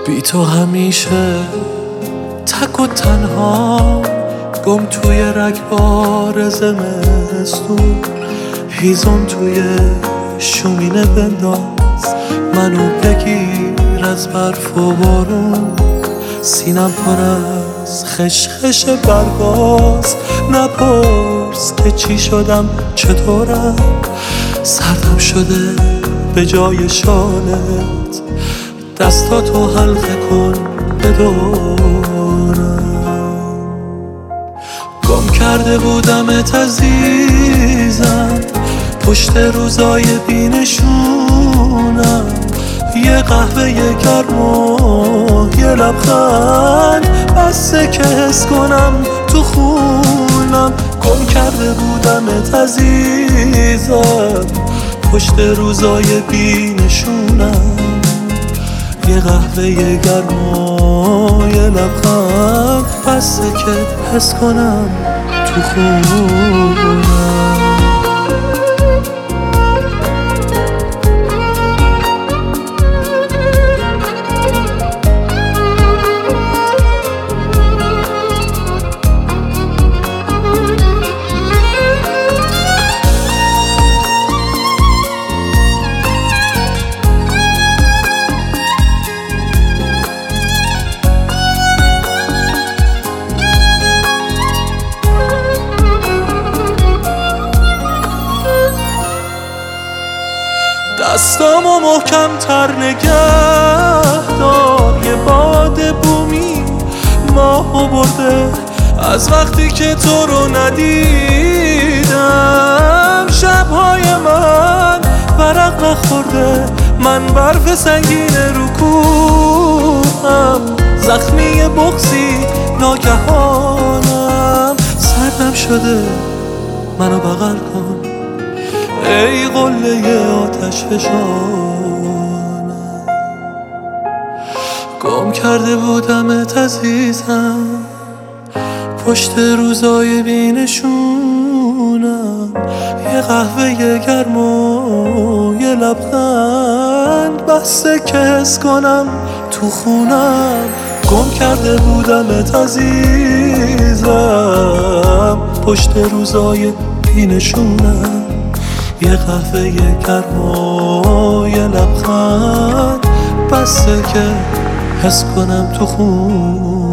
بی تو همیشه تک و تنها، گم توی رگبار زمستون. هیزم توی شومینه بنداز، منو بگیر از برف و بارون. سینم پر از خشخش برگاست، نپرس که چی شدم چطورم. سردم شده به جای شالت، دستاتو حلقه کن بدورم. گم کرده بودمت عزیزم، پشت روزای بینشونم. یه قهوه یه گرم و یه لبخند، بسه که حس کنم تو خونم. گم کرده بودمت عزیزم، پشت روزای بینشونم. یه قهوه یه گرم و یه لبخند، بسه که حس کنم تو خونم. دستامو محکم تر نگه دار، یه باد بومی ماهو برده از وقتی که تو رو ندیدم. شبهای من ورق نخورده، من برف سنگین رو کوهم. زخمی بغضی ناگهانم، سردم شده منو بغل کن ای قله آتش فشانم. گم کرده بودمت عزیزم، پشت روزای بینشونم. یه قهوه یه گرم و یه لبخند، بسه که حس کنم تو خونم. گم کرده بودمت عزیزم، پشت روزای بینشونم. یه قهوه یه گرم و یه لبخند، بسه که حس کنم تو خون.